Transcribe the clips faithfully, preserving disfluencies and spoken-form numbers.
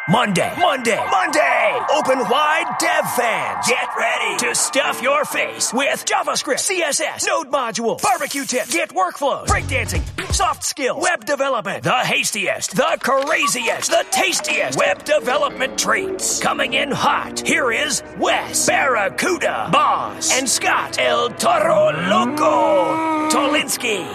Monday, Monday, Monday! Open wide, dev fans. Get ready to stuff your face with JavaScript, C S S, Node modules, barbecue tips, Git workflows, breakdancing, soft skills, web development, the hastiest, the craziest, the tastiest web development treats. Coming in hot, here is Wes, Barracuda, Boss, and Scott, El Toro Loco, Tolinsky.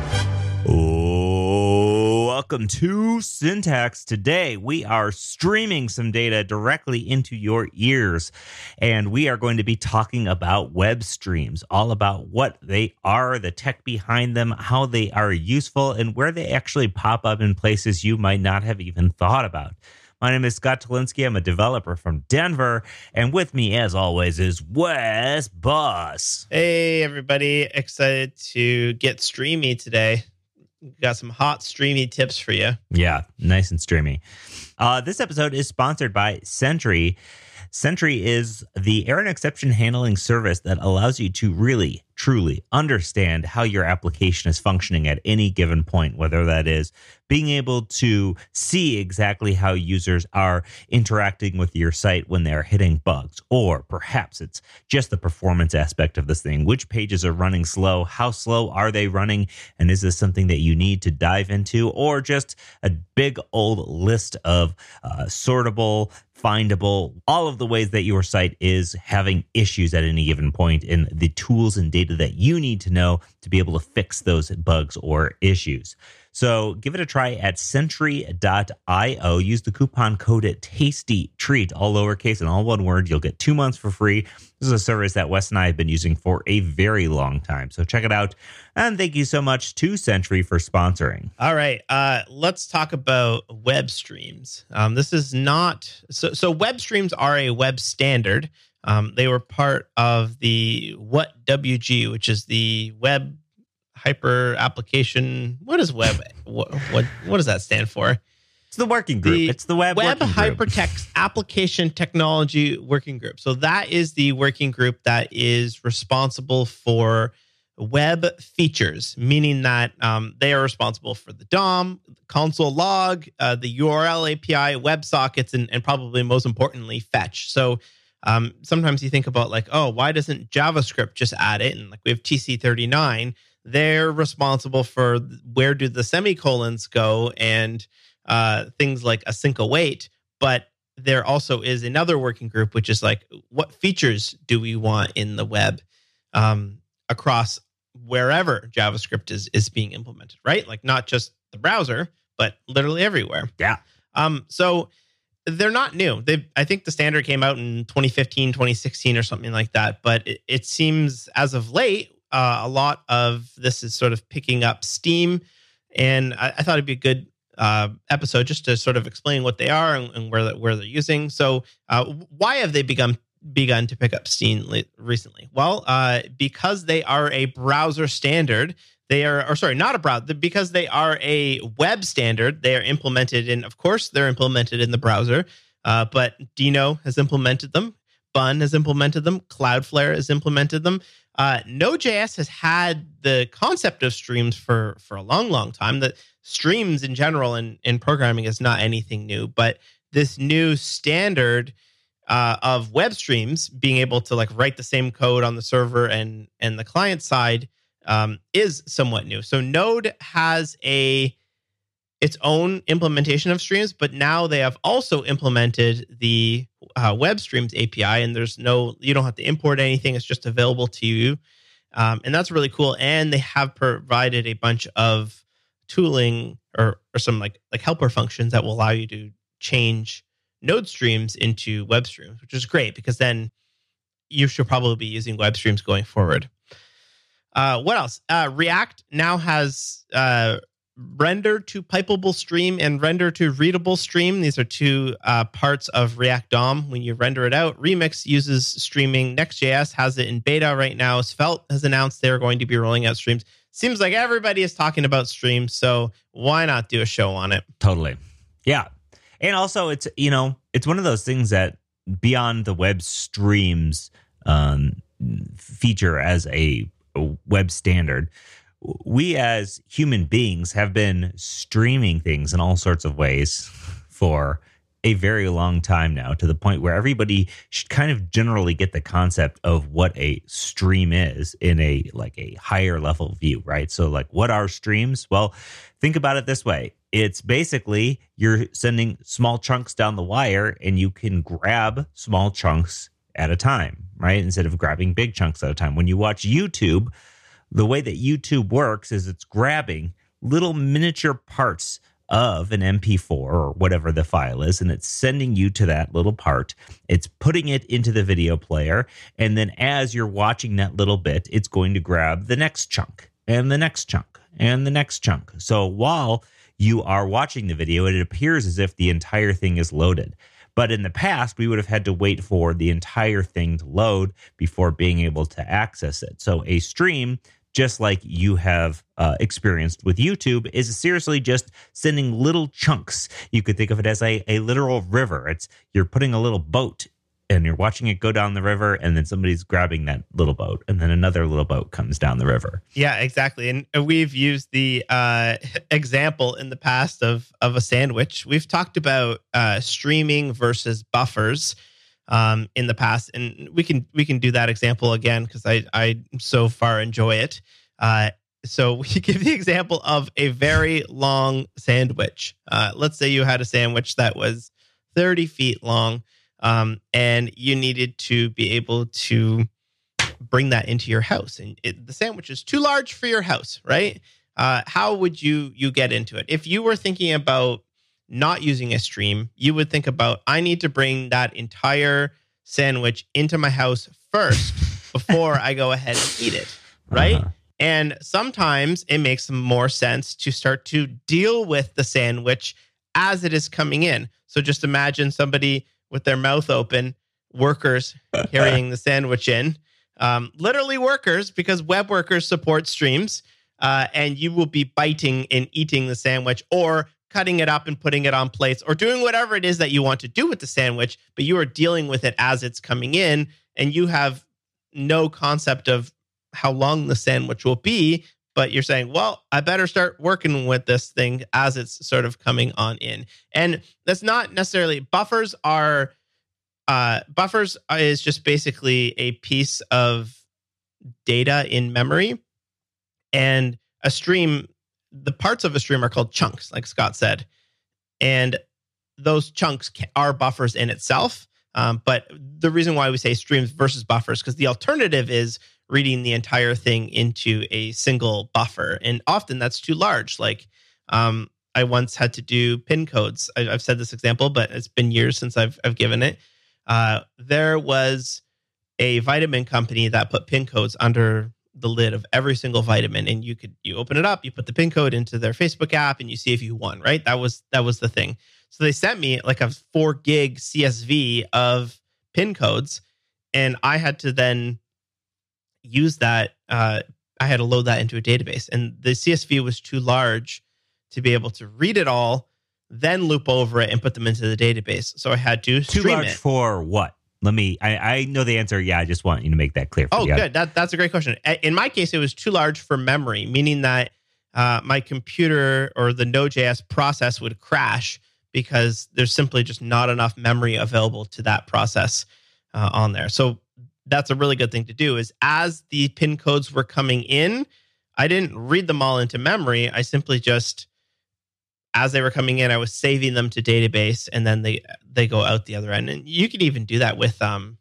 Welcome to Syntax. Today, we are streaming some data directly into your ears, and we are going to be talking about web streams, all about what they are, the tech behind them, how they are useful, and where they actually pop up in places you might not have even thought about. My name is Scott Tolinsky. I'm a developer from Denver, and with me, as always, is Wes Boss. Hey, everybody. Excited to get streamy today. Got some hot streamy tips for you. Yeah, nice and streamy. Uh, this episode is sponsored by Sentry. Sentry is the error and exception handling service that allows you to really, truly understand how your application is functioning at any given point, whether that is being able to see exactly how users are interacting with your site when they're hitting bugs, or perhaps it's just the performance aspect of this thing. Which pages are running slow? How slow are they running? And is this something that you need to dive into, or just a big old list of uh, sortable, findable, all of the ways that your site is having issues at any given point, and the tools and data that you need to know to be able to fix those bugs or issues. So give it a try at Sentry dot io. Use the coupon code TASTYTREAT, all lowercase and all one word. You'll get two months for free. This is a service that Wes and I have been using for a very long time. So check it out. And thank you so much to Sentry for sponsoring. All right. Uh, let's talk about web streams. Um, this is not... So, so web streams are a web standard. Um, they were part of the W W G, which is the Web Hyper Application. What is web? What what, what does that stand for? It's the working group. The it's the Web Web Working Group. Hypertext Application Technology Working Group. So that is the working group that is responsible for web features, meaning that um, they are responsible for the D O M, console log, uh, the U R L A P I, WebSockets, and, and probably most importantly, fetch. So um, sometimes you think about like, oh, why doesn't JavaScript just add it? And like we have T C thirty-nine. They're responsible for where do the semicolons go and uh, things like async await. But there also is another working group, which is like, what features do we want in the web um, across wherever JavaScript is is being implemented, right? Like not just the browser, but literally everywhere. Yeah. Um. So they're not new. They, I think the standard came out in twenty fifteen, twenty sixteen or something like that. But it, it seems as of late, Uh, a lot of this is sort of picking up steam, and I, I thought it'd be a good uh, episode just to sort of explain what they are and, and where where they're using. So, uh, why have they begun begun to pick up steam recently? Well, uh, because they are a browser standard. They are, or sorry, not a browser, because they are a web standard. They are implemented in, of course, they're implemented in the browser, uh, but Dino has implemented them. Bun has implemented them. Cloudflare has implemented them. Uh, Node.js has had the concept of streams for, for a long, long time. That streams in general in, in programming is not anything new, but this new standard uh, of web streams, being able to like write the same code on the server and, and the client side um, is somewhat new. So Node has a its own implementation of streams, but now they have also implemented the uh, Web Streams A P I, and there's no, you don't have to import anything. It's just available to you. Um, and that's really cool. And they have provided a bunch of tooling or, or some like, like helper functions that will allow you to change Node streams into web streams, which is great because then you should probably be using web streams going forward. Uh, what else? Uh, React now has uh, render to pipeable stream and render to readable stream. These are two uh, parts of React D O M. When you render it out, Remix uses streaming. Next.js has it in beta right now. Svelte has announced they're going to be rolling out streams. Seems like everybody is talking about streams, so why not do a show on it? Totally. Yeah. And also, it's, you know, it's one of those things that beyond the web streams um, feature as a, a web standard, we as human beings have been streaming things in all sorts of ways for a very long time now, to the point where everybody should kind of generally get the concept of what a stream is in a like a higher level view, right? So like, what are streams? Well, think about it this way. It's basically you're sending small chunks down the wire and you can grab small chunks at a time, right? Instead of grabbing big chunks at a time. When you watch YouTube, the way that YouTube works is it's grabbing little miniature parts of an M P four or whatever the file is, and it's sending you to that little part. It's putting it into the video player, and then as you're watching that little bit, it's going to grab the next chunk and the next chunk and the next chunk. So while you are watching the video, it appears as if the entire thing is loaded. But in the past, we would have had to wait for the entire thing to load before being able to access it. So a stream, just like you have uh, experienced with YouTube, is seriously just sending little chunks. You could think of it as a, a literal river. It's you're putting a little boat and you're watching it go down the river, and then somebody's grabbing that little boat, and then another little boat comes down the river. Yeah, exactly. And we've used the uh, example in the past of of a sandwich. We've talked about uh, streaming versus buffers um, in the past, and we can we can do that example again because I I so far enjoy it. Uh, so we give the example of a very long sandwich. Uh, let's say you had a sandwich that was thirty feet long. Um, and you needed to be able to bring that into your house, and it, the sandwich is too large for your house, right? Uh, how would you you get into it? If you were thinking about not using a stream, you would think about, I need to bring that entire sandwich into my house first before I go ahead and eat it, right? Uh-huh. And sometimes it makes more sense to start to deal with the sandwich as it is coming in. So just imagine somebody with their mouth open, workers carrying the sandwich in, um, literally workers, because web workers support streams, uh, and you will be biting and eating the sandwich or cutting it up and putting it on plates or doing whatever it is that you want to do with the sandwich, but you are dealing with it as it's coming in, and you have no concept of how long the sandwich will be, but you're saying, well, I better start working with this thing as it's sort of coming on in. And that's not necessarily, buffers are, uh, buffers is just basically a piece of data in memory. And a stream, the parts of a stream are called chunks, like Scott said. And those chunks are buffers in itself. Um, but the reason why we say streams versus buffers, because the alternative is reading the entire thing into a single buffer. And often that's too large. Like um, I once had to do pin codes. I, I've said this example, but it's been years since I've, I've given it. Uh, there was a vitamin company that put pin codes under the lid of every single vitamin. And you could, you open it up, you put the pin code into their Facebook app, and you see if you won, right? That was, that was the thing. So they sent me like a four gig C S V of pin codes, and I had to then use that. Uh, I had to load that into a database, and the C S V was too large to be able to read it all, then loop over it and put them into the database. So I had to too stream large it. For what? Let me. I, I know the answer. Yeah, I just want you to make that clear. Oh, you. good. That that's a great question. In my case, it was too large for memory, meaning that uh, my computer or the Node.js process would crash because there's simply just not enough memory available to that process uh, on there. So that's a really good thing to do, is as the pin codes were coming in, I didn't read them all into memory. I simply just, as they were coming in, I was saving them to database, and then they they go out the other end. And you can even do that with um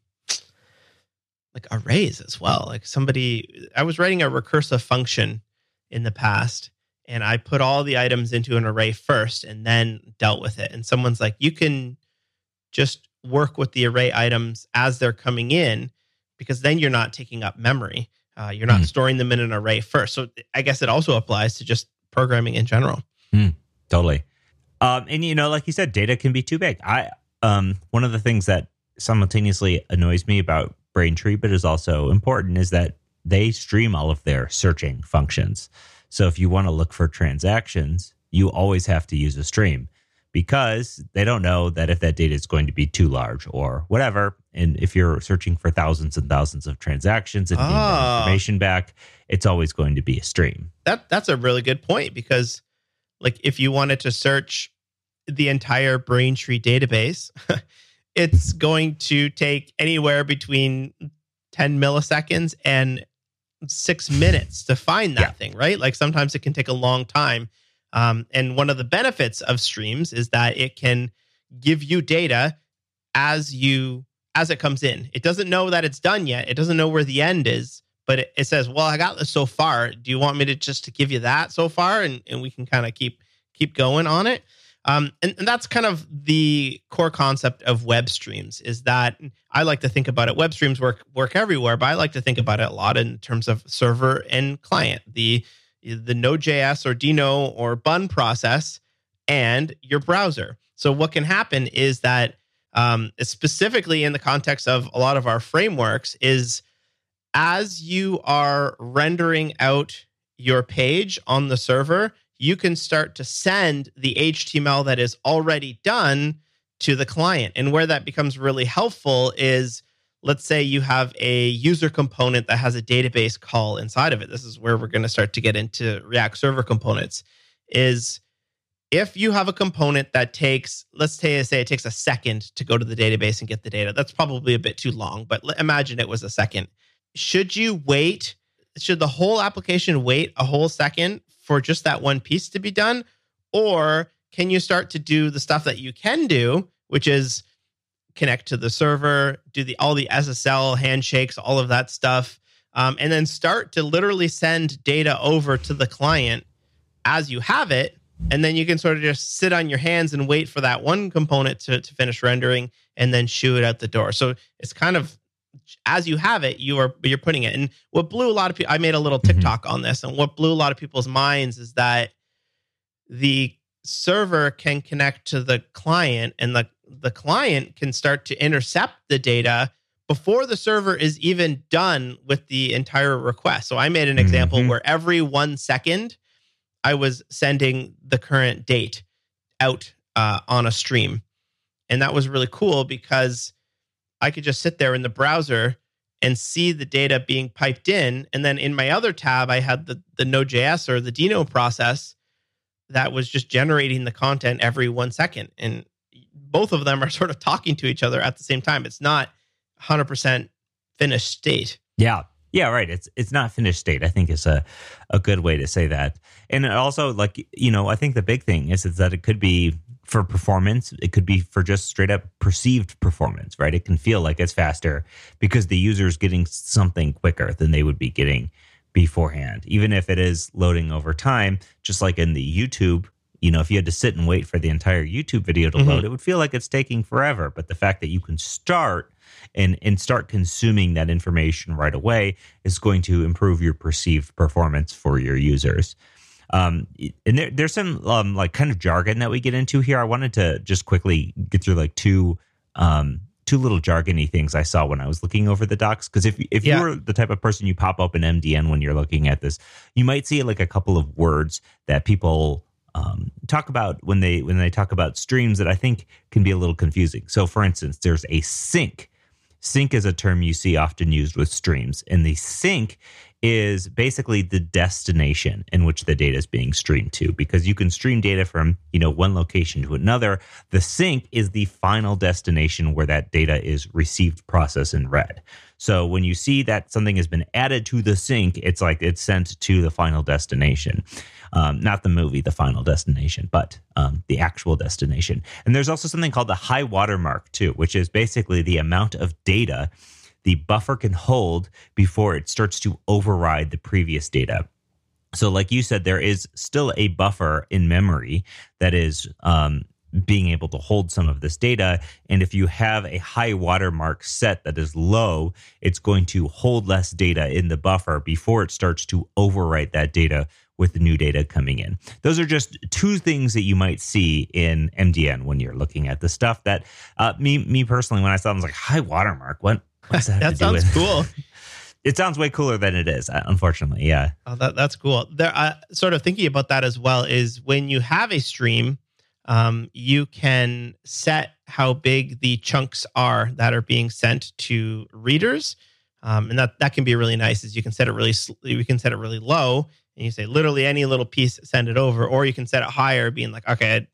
like arrays as well. Like somebody, I was writing a recursive function in the past, and I put all the items into an array first and then dealt with it. And someone's like, you can just work with the array items as they're coming in, because then you're not taking up memory. Uh, you're not mm. storing them in an array first. So I guess it also applies to just programming in general. Mm, totally. Um, and, you know, like you said, data can be too big. I um, one of the things that simultaneously annoys me about Braintree, but is also important, is that they stream all of their searching functions. So if you want to look for transactions, you always have to use a stream, because they don't know that if that data is going to be too large or whatever. And if you're searching for thousands and thousands of transactions and need that information back, it's always going to be a stream. That that's a really good point, because like if you wanted to search the entire Braintree database, it's going to take anywhere between ten milliseconds and six minutes to find that yeah. thing, right? Like sometimes it can take a long time. Um, and one of the benefits of streams is that it can give you data as you as it comes in. It doesn't know that it's done yet. It doesn't know where the end is, but it, it says, well, I got this so far. Do you want me to just to give you that so far? And, and we can kind of keep keep going on it. Um, and, and that's kind of the core concept of web streams, is that I like to think about it. Web streams work work everywhere, but I like to think about it a lot in terms of server and client, the the Node.js or Deno or Bun process and your browser. So what can happen is that um, specifically in the context of a lot of our frameworks is as you are rendering out your page on the server, you can start to send the H T M L that is already done to the client. And where that becomes really helpful is, let's say you have a user component that has a database call inside of it. This is where we're going to start to get into React Server components. Is if you have a component that takes, let's say, say it takes a second to go to the database and get the data. That's probably a bit too long, but imagine it was a second. Should you wait? Should the whole application wait a whole second for just that one piece to be done? Or can you start to do the stuff that you can do, which is connect to the server, do the all the S S L handshakes, all of that stuff, um, and then start to literally send data over to the client as you have it, and then you can sort of just sit on your hands and wait for that one component to, to finish rendering and then shoo it out the door. So it's kind of as you have it, you are you're putting it. And what blew a lot of people, I made a little TikTok mm-hmm. on this, and what blew a lot of people's minds is that the server can connect to the client, and the the client can start to intercept the data before the server is even done with the entire request. So I made an example mm-hmm. where every one second I was sending the current date out uh, on a stream. And that was really cool because I could just sit there in the browser and see the data being piped in. And then in my other tab, I had the, the Node.js or the Deno process that was just generating the content every one second. And both of them are sort of talking to each other at the same time. It's not one hundred percent finished state. Yeah. Yeah, right. It's it's not finished state, I think is a, a good way to say that. And also, like, you know, I think the big thing is, is that it could be for performance. It could be for just straight up perceived performance, right? It can feel like it's faster because the user is getting something quicker than they would be getting beforehand, even if it is loading over time, just like in the YouTube. You know, if you had to sit and wait for the entire YouTube video to mm-hmm. load, it would feel like it's taking forever. But the fact that you can start and, and start consuming that information right away is going to improve your perceived performance for your users. Um, and there, there's some um, like kind of jargon that we get into here. I wanted to just quickly get through like two um, two little jargony things I saw when I was looking over the docs. Because if if yeah. you were the type of person you pop up in M D N when you're looking at this, you might see like a couple of words that people Um, talk about when they when they talk about streams that I think can be a little confusing. So, for instance, there's a sink. Sink is a term you see often used with streams, and the sink is basically the destination in which the data is being streamed to, because you can stream data from, you know, one location to another. The sink is the final destination where that data is received, processed, and read. So when you see that something has been added to the sink, it's like it's sent to the final destination. Um, not the movie, The Final Destination, but um, the actual destination. And there's also something called the high watermark too, which is basically the amount of data the buffer can hold before it starts to override the previous data. So like you said, there is still a buffer in memory that is um, being able to hold some of this data. And if you have a high watermark set that is low, it's going to hold less data in the buffer before it starts to overwrite that data with the new data coming in. Those are just two things that you might see in M D N when you're looking at the stuff that uh, me me personally, when I saw them, I was like, high watermark, what? What's that, that to do with? Sounds cool. It sounds way cooler than it is, unfortunately. Yeah. Oh, that, that's cool. There, uh, sort of thinking about that as well is when you have a stream, um, you can set how big the chunks are that are being sent to readers, um, and that that can be really nice. Is you can set it really you can set it really low, and you say literally any little piece, send it over, or you can set it higher, being like, okay,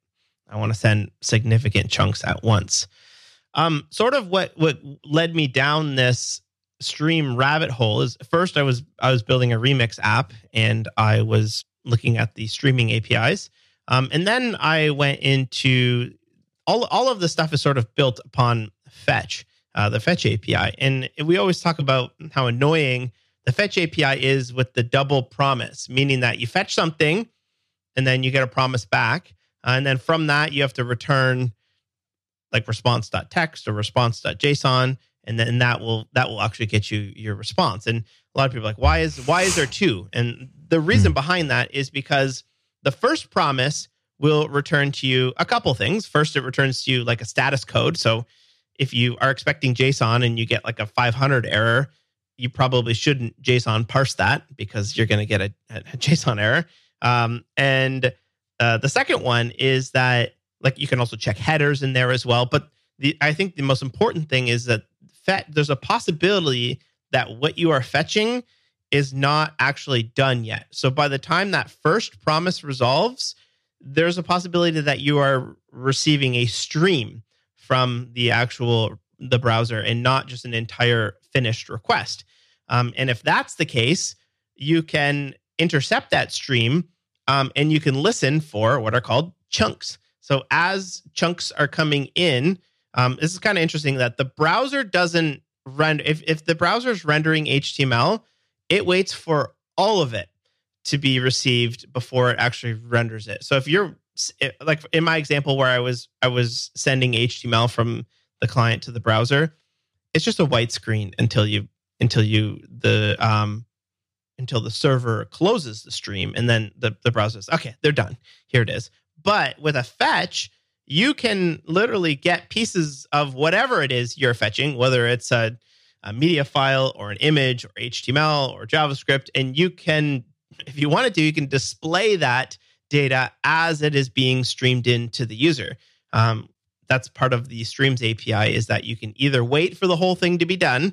I want to send significant chunks at once. Um, sort of what what led me down this stream rabbit hole is first I was I was building a Remix app and I was looking at the streaming A P Is, um, and then I went into all all of the stuff is sort of built upon Fetch, uh, the Fetch A P I, and we always talk about how annoying the Fetch A P I is with the double promise, meaning that you fetch something and then you get a promise back, uh, and then from that you have to return like response.txt or response.json, and then that will that will actually get you your response. And a lot of people are like, why is why is there two? And the reason behind that is because the first promise will return to you a couple things. First, it returns to you like a status code. So if you are expecting JSON and you get like a five hundred error, you probably shouldn't JSON parse that because you're going to get a, a JSON error. Um, and uh, the second one is that like you can also check headers in there as well. But the I think the most important thing is that fet, there's a possibility that what you are fetching is not actually done yet. So by the time that first promise resolves, there's a possibility that you are receiving a stream from the actual the browser and not just an entire finished request. Um, and if that's the case, you can intercept that stream um, and you can listen for what are called chunks. So as chunks are coming in, um, this is kind of interesting that the browser doesn't render. If, if the browser is rendering H T M L, it waits for all of it to be received before it actually renders it. So if you're like in my example where I was I was sending H T M L from the client to the browser, it's just a white screen until you until you the um until the server closes the stream, and then the the browser says, okay, they're done. Here it is. But with a fetch, you can literally get pieces of whatever it is you're fetching, whether it's a, a media file or an image or H T M L or JavaScript, and you can, if you wanted to, you can display that data as it is being streamed into the user. Um, that's part of the Streams A P I, is that you can either wait for the whole thing to be done,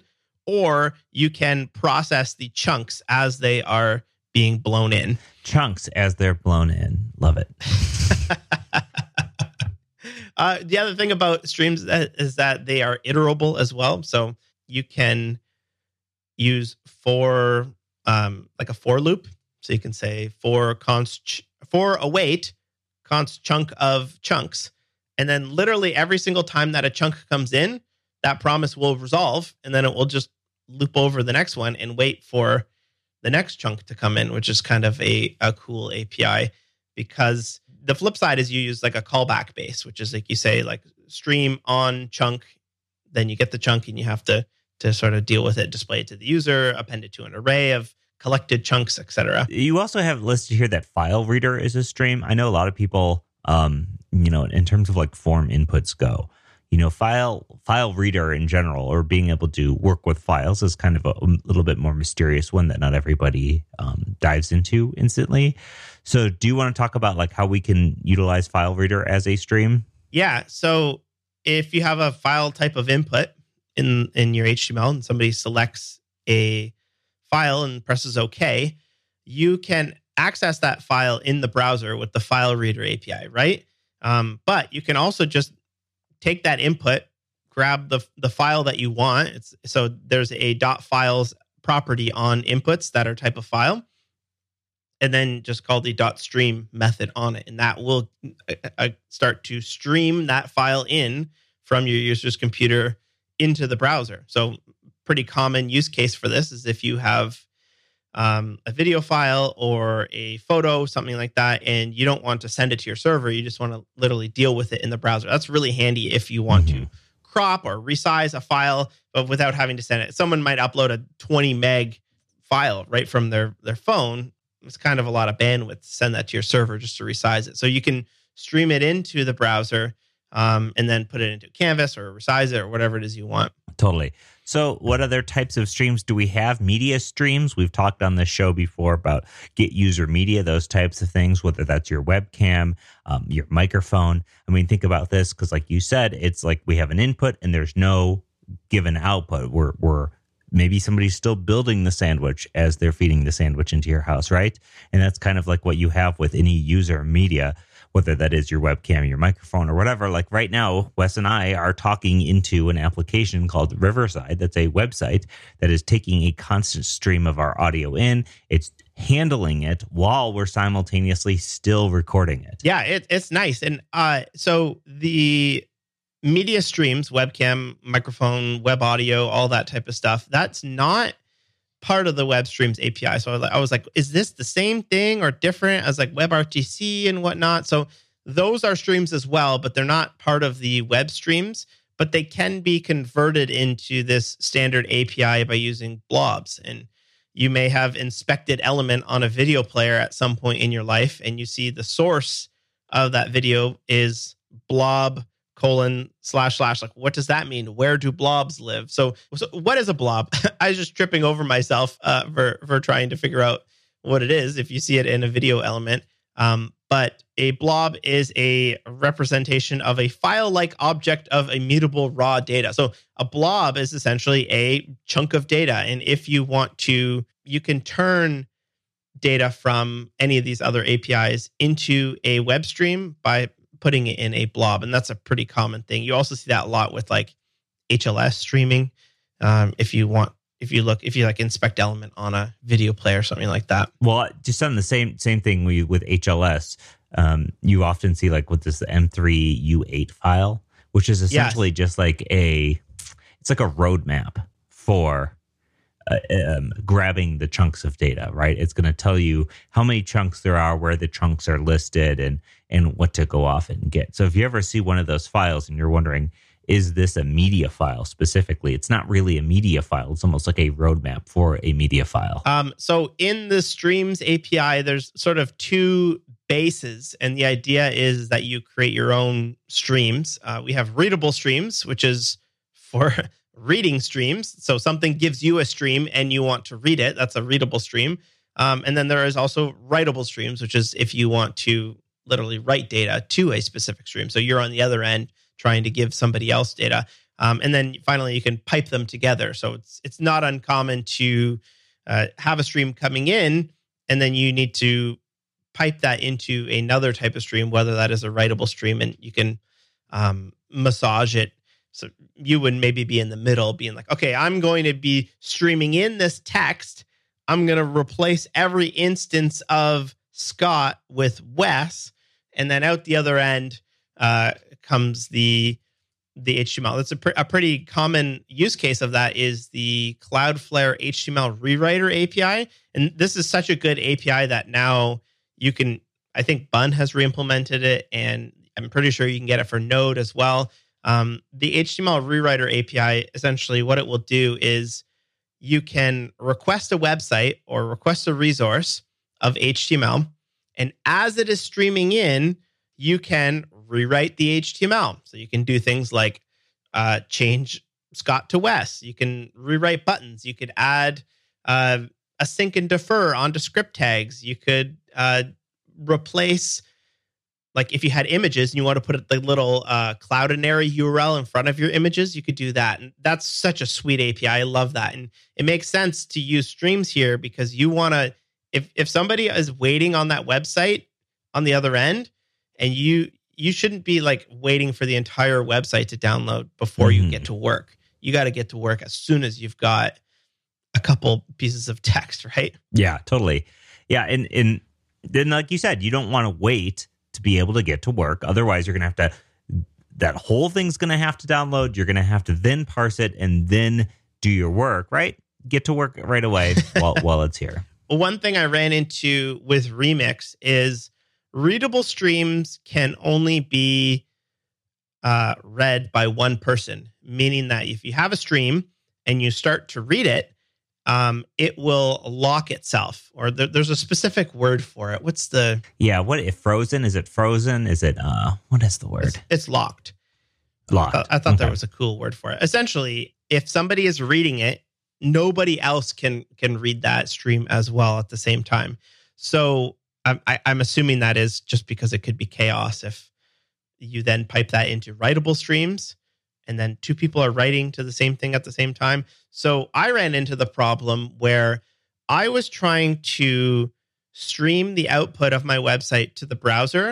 or you can process the chunks as they are being blown in. Chunks as they're blown in. Love it. uh, the other thing about streams is that they are iterable as well. So you can use for um, like a for loop. So you can say for const for await const chunk of chunks, and then literally every single time that a chunk comes in, that promise will resolve, and then it will just loop over the next one and wait for the next chunk to come in, which is kind of a, a cool A P I. Because the flip side is you use like a callback base, which is like you say like stream on chunk, then you get the chunk and you have to to sort of deal with it, display it to the user, append it to an array of collected chunks, et cetera. You also have listed here that file reader is a stream. I know a lot of people, um, you know, in terms of like form inputs go, you know, file file reader in general, or being able to work with files, is kind of a, a little bit more mysterious one that not everybody um, dives into instantly. So do you want to talk about like how we can utilize file reader as a stream? Yeah. So if you have a file type of input in, in your H T M L and somebody selects a file and presses OK, you can access that file in the browser with the file reader A P I, right? Um, but you can also just take that input, grab the the file that you want. It's so there's a dot files property on inputs that are type of file, and then just call the dot stream method on it, and that will uh, start to stream that file in from your user's computer into the browser. So pretty common use case for this is if you have um, a video file or a photo, something like that, and you don't want to send it to your server. You just want to literally deal with it in the browser. That's really handy if you want mm-hmm. to crop or resize a file, but without having to send it. Someone might upload a twenty meg file right from their, their phone. It's kind of a lot of bandwidth to send that to your server just to resize it. So you can stream it into the browser um, and then put it into Canvas or resize it or whatever it is you want. Totally. So what other types of streams do we have? Media streams. We've talked on this show before about get user media, those types of things, whether that's your webcam, um, your microphone. I mean, think about this, because like you said, it's like we have an input and there's no given output. We're, we're maybe somebody's still building the sandwich as they're feeding the sandwich into your house, right? And that's kind of like what you have with any user media. whether that is your webcam, your microphone, or whatever. Like right now, Wes and I are talking into an application called Riverside. That's a website that is taking a constant stream of our audio in. It's handling it while we're simultaneously still recording it. Yeah, it, it's nice. And uh, so the media streams, webcam, microphone, web audio, all that type of stuff, that's not part of the WebStreams A P I. So I was like, is this the same thing or different as like WebRTC and whatnot? So those are streams as well, but they're not part of the WebStreams, but they can be converted into this standard A P I by using blobs. And you may have inspected element on a video player at some point in your life, and you see the source of that video is blob colon slash slash. Like, what does that mean? Where do blobs live? So, so what is a blob? I was just tripping over myself uh, for for trying to figure out what it is if you see it in a video element. Um, but a blob is a representation of a file-like object of immutable raw data. So a blob is essentially a chunk of data. And if you want to, you can turn data from any of these other A P Is into a web stream by putting it in a blob. And that's a pretty common thing. You also see that a lot with like H L S streaming. Um, if you want, if you look, if you like inspect element on a video player or something like that. Well, just on the same same thing we, with H L S, um, you often see like with this M three U eight file, which is essentially yes. just like a, it's like a roadmap for uh, um, grabbing the chunks of data, right? It's going to tell you how many chunks there are, where the chunks are listed, and and what to go off and get. So if you ever see one of those files and you're wondering, is this a media file specifically? It's not really a media file. It's almost like a roadmap for a media file. Um, so in the Streams A P I, there's sort of two bases. And the idea is that you create your own streams. Uh, we have readable streams, which is for reading streams. So something gives you a stream and you want to read it. That's a readable stream. Um, and then there is also writable streams, which is if you want to literally write data to a specific stream. So you're on the other end trying to give somebody else data. Um, and then finally, you can pipe them together. So it's it's not uncommon to uh, have a stream coming in, and then you need to pipe that into another type of stream, whether that is a writable stream, and you can um, massage it. So you would maybe be in the middle, being like, okay, I'm going to be streaming in this text. I'm going to replace every instance of Scott with Wes, and then out the other end uh, comes the the H T M L. That's a, pr- a pretty common use case of that is the Cloudflare H T M L rewriter A P I. And this is such a good A P I that now you can, I think Bun has reimplemented it, and I'm pretty sure you can get it for Node as well. Um, the H T M L rewriter A P I, essentially what it will do is you can request a website or request a resource of H T M L. And as it is streaming in, you can rewrite the H T M L. So you can do things like uh, change Scott to Wes. You can rewrite buttons. You could add uh, a sync and defer onto script tags. You could uh, replace, like if you had images and you want to put the little uh, Cloudinary U R L in front of your images, you could do that. And that's such a sweet A P I. I love that. And it makes sense to use streams here because you want to, if if somebody is waiting on that website on the other end, and you you shouldn't be like waiting for the entire website to download before mm-hmm. you get to work. You got to get to work as soon as you've got a couple pieces of text, right? Yeah, totally. Yeah, and and then like you said, you don't want to wait to be able to get to work. Otherwise, you're going to have to, that whole thing's going to have to download. You're going to have to then parse it and then do your work, right? Get to work right away while while it's here. One thing I ran into with Remix is readable streams can only be uh, read by one person, meaning that if you have a stream and you start to read it, um, it will lock itself, or there, there's a specific word for it. What's the... Yeah, what if frozen? Is it frozen? Is it, uh, what is the word? It's, it's locked. Locked. I thought, I thought okay. there was a cool word for it. Essentially, if somebody is reading it, nobody else can can read that stream as well at the same time. So I'm, I, I'm assuming that is just because it could be chaos if you then pipe that into writable streams and then two people are writing to the same thing at the same time. So I ran into the problem where I was trying to stream the output of my website to the browser,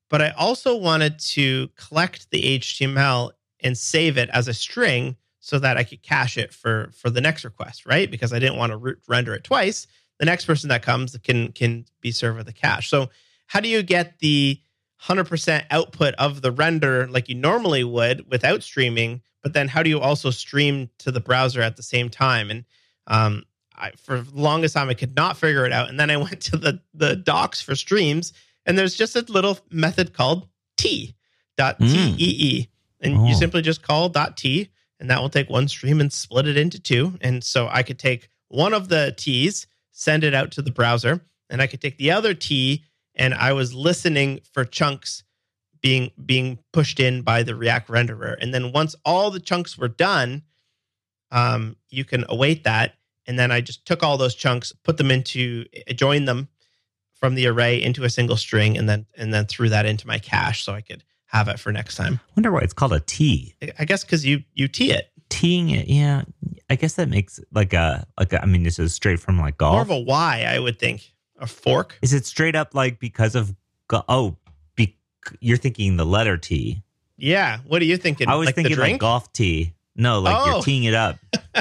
but I also wanted to collect the H T M L and save it as a string so that I could cache it for, for the next request, right? Because I didn't want to re- render it twice. The next person that comes can can be served with a cache. So how do you get the one hundred percent output of the render like you normally would without streaming, but then how do you also stream to the browser at the same time? And um, I, for the longest time, I could not figure it out. And then I went to the, the docs for streams, and there's just a little method called T, dot Mm. T E E. And Oh. you simply just call dot T, and that will take one stream and split it into two. And so I could take one of the T's, send it out to the browser, and I could take the other T, and I was listening for chunks being being pushed in by the React renderer. And then once all the chunks were done, um, you can await that. And then I just took all those chunks, put them into, joined them from the array into a single string, and then and then threw that into my cache so I could have it for next time. Wonder why it's called a T. I guess because you you T it. Teeing it, yeah. I guess that makes like a like a, I mean, this is straight from like golf. More of a Y, I would think. A fork. Is it straight up like because of go- oh, be, you're thinking the letter T? Yeah. What are you thinking? I was like thinking the like drink? golf tee. No, like Oh. you're teeing it up.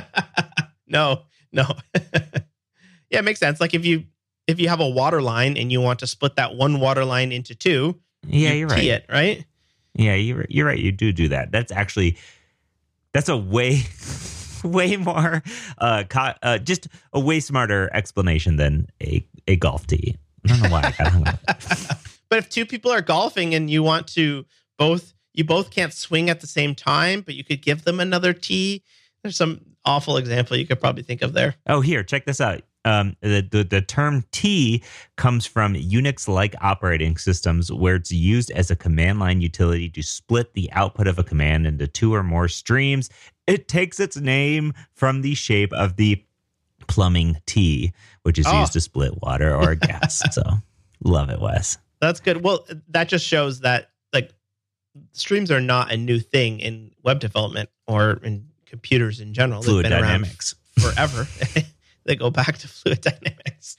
no, no. Yeah, it makes sense. Like if you if you have a water line and you want to split that one water line into two, Yeah, you you're tee right. it, right? Yeah, you're you're right. You do do that. That's actually that's a way way more uh, co- uh just a way smarter explanation than a a golf tee. I don't know why I got hung up. But if two people are golfing and you want to both, you both can't swing at the same time, but you could give them another tee. There's some awful example you could probably think of there. Oh, here, check this out. Um, the, the the term T comes from Unix-like operating systems where it's used as a command line utility to split the output of a command into two or more streams. It takes its name from the shape of the plumbing T, which is Oh. used to split water or gas. So, love it, Wes. That's good. Well, that just shows that like streams are not a new thing in web development or in computers in general. They've Fluid been around dynamics. forever. They go back to fluid dynamics.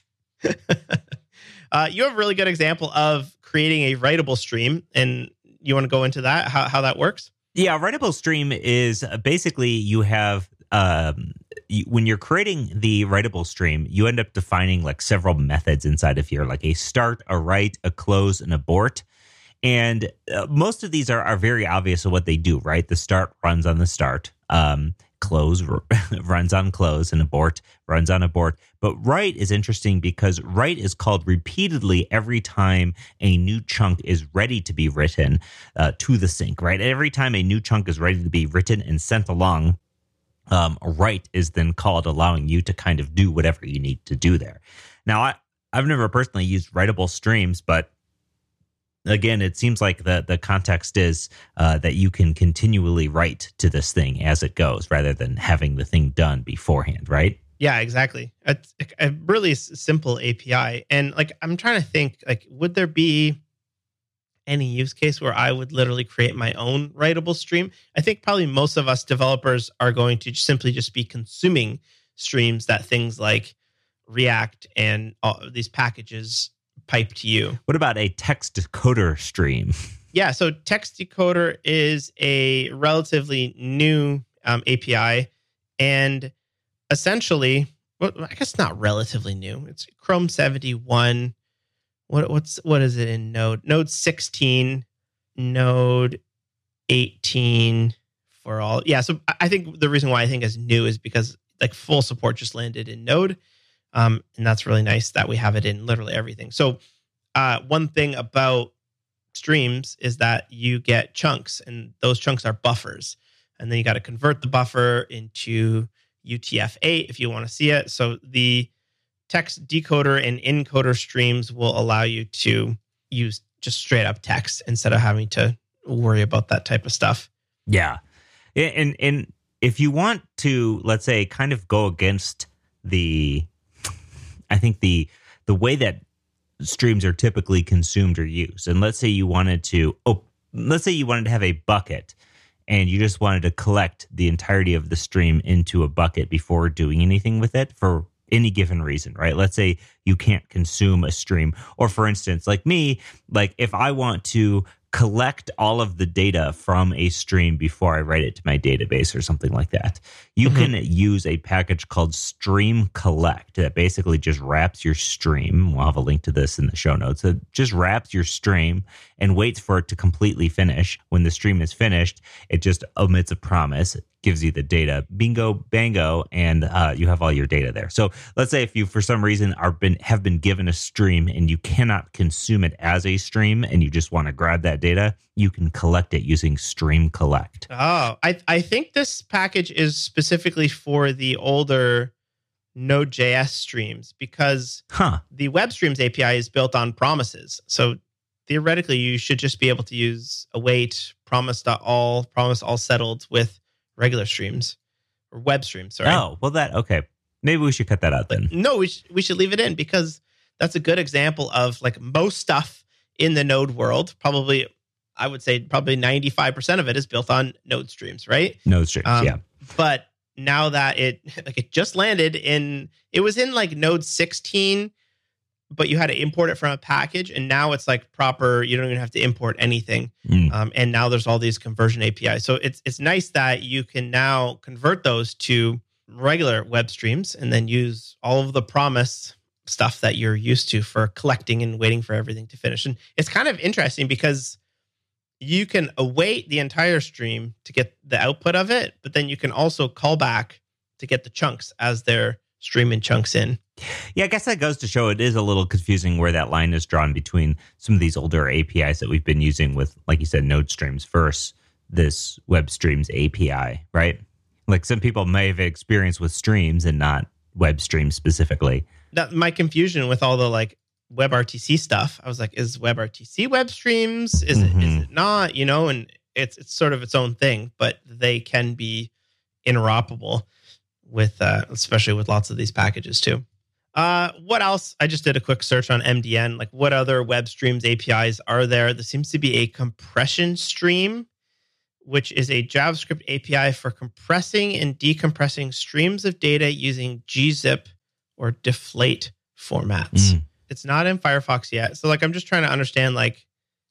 uh, you have a really good example of creating a writable stream, and you want to go into that, how, how that works? Yeah, a writable stream is uh, basically you have um, you, when you're creating the writable stream, you end up defining like several methods inside of here, like a start, a write, a close, and abort. And uh, most of these are, are very obvious of what they do, right? The start runs on the start, um, close r- runs on close, and abort runs on abort. But write is interesting because write is called repeatedly every time a new chunk is ready to be written uh, to the sink, right? Every time a new chunk is ready to be written and sent along, um, write is then called, allowing you to kind of do whatever you need to do there. Now, I, I've never personally used writable streams, but again, it seems like the, the context is uh, that you can continually write to this thing as it goes rather than having the thing done beforehand, right? Yeah, exactly. It's a really s- simple A P I. And like, I'm trying to think, like, would there be any use case where I would literally create my own writable stream? I think probably most of us developers are going to simply just be consuming streams that things like React and all these packages pipe to you. What about a text decoder stream? Yeah, so Text Decoder is a relatively new um, A P I, and essentially, well, I guess not relatively new. It's Chrome seventy-one. What what's what is it in Node? Node sixteen, Node eighteen for all. Yeah, so I- I think the reason why I think is new is because like full support just landed in Node, um, and that's really nice that we have it in literally everything. So uh, one thing about streams is that you get chunks, and those chunks are buffers, and then you got to convert the buffer into U T F eight if you want to see it. So the text decoder and encoder streams will allow you to use just straight up text instead of having to worry about that type of stuff. Yeah. And and if you want to, let's say, kind of go against the, I think the the way that streams are typically consumed or used. And let's say you wanted to, oh, let's say you wanted to have a bucket and you just wanted to collect the entirety of the stream into a bucket before doing anything with it for any given reason, right? Let's say you can't consume a stream. Or for instance, like me, like if I want to collect all of the data from a stream before I write it to my database or something like that, you mm-hmm. can use a package called Stream Collect that basically just wraps your stream. We'll have a link to this in the show notes. It just wraps your stream and waits for it to completely finish. When the stream is finished, it just omits a promise, gives you the data, bingo, bango, and uh, you have all your data there. So let's say if you, for some reason, are been have been given a stream and you cannot consume it as a stream and you just want to grab that data, you can collect it using Stream Collect. Oh, I, I think this package is specifically for the older Node.js streams because huh. the WebStreams A P I is built on promises. So theoretically, you should just be able to use await, promise.all, promise all settled with regular streams or web streams. Sorry. Oh, well, that, okay. Maybe we should cut that out then. No, we, sh- we should leave it in because that's a good example of like most stuff in the Node world. Probably, I would say probably ninety-five percent of it is built on Node streams, right? Node streams, um, yeah. But now that it, like it just landed in, it was in like Node sixteen, but you had to import it from a package. And now it's like proper, you don't even have to import anything. Mm. Um, and now there's all these conversion A P Is. So it's it's nice that you can now convert those to regular web streams and then use all of the promise stuff that you're used to for collecting and waiting for everything to finish. And it's kind of interesting because you can await the entire stream to get the output of it, but then you can also call back to get the chunks as they're streaming chunks in. Yeah, I guess that goes to show it is a little confusing where that line is drawn between some of these older A P Is that we've been using with, like you said, Node streams versus this web streams A P I, right? Like some people may have experience with streams and not web streams specifically. That my confusion with all the like WebRTC stuff, I was like, is WebRTC web streams? Is mm-hmm. it is it not? You know, and it's it's sort of its own thing, but they can be interoperable with, uh, especially with lots of these packages too. Uh, what else? I just did a quick search on M D N. Like, what other web streams A P Is are there? There seems to be a compression stream, which is a JavaScript A P I for compressing and decompressing streams of data using gzip or deflate formats. Mm. It's not in Firefox yet. So like, I'm just trying to understand, like,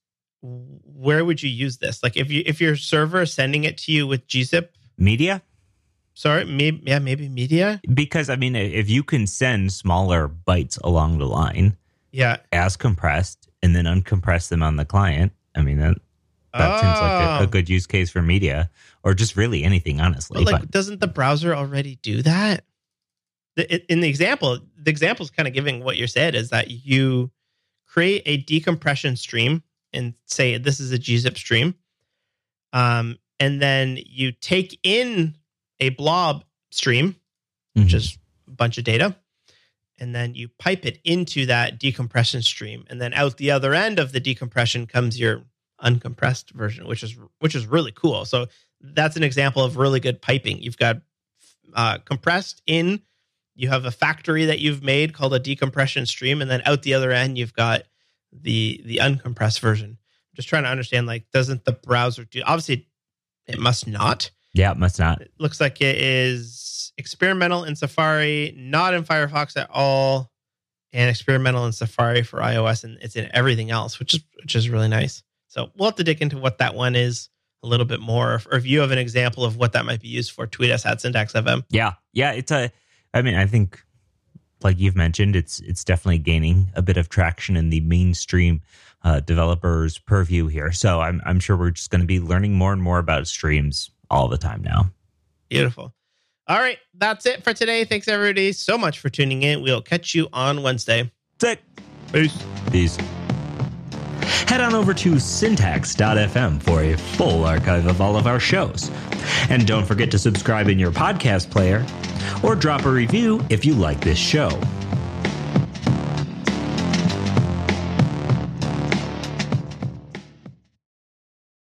where would you use this? Like if you, if your server is sending it to you with gzip media, sorry, maybe, yeah, maybe media. Because I mean, if you can send smaller bytes along the line, yeah, as compressed and then uncompress them on the client, I mean, that, that oh. seems like a, a good use case for media or just really anything, honestly. But like, but, doesn't the browser already do that? In the example, the example is kind of giving what you said is that you create a decompression stream and say this is a gzip stream, um, and then you take in a blob stream, mm-hmm. which is a bunch of data, and then you pipe it into that decompression stream, and then out the other end of the decompression comes your uncompressed version, which is which is really cool. So that's an example of really good piping. You've got uh, compressed in. You have a factory that you've made called a decompression stream, and then out the other end, you've got the the uncompressed version. I'm just trying to understand, like, doesn't the browser do? Obviously, it must not. Yeah, it must not. It looks like it is experimental in Safari, not in Firefox at all, and experimental in Safari for iOS, and it's in everything else, which is which is really nice. So we'll have to dig into what that one is a little bit more, or if you have an example of what that might be used for, tweet us at Syntax F M. Yeah, yeah, it's a. I mean, I think, like you've mentioned, it's it's definitely gaining a bit of traction in the mainstream uh, developers' purview here. So I'm I'm sure we're just going to be learning more and more about streams all the time now. Beautiful. All right, that's it for today. Thanks everybody so much for tuning in. We'll catch you on Wednesday. Sick. Peace. Peace. Head on over to syntax dot f m for a full archive of all of our shows. And don't forget to subscribe in your podcast player or drop a review if you like this show.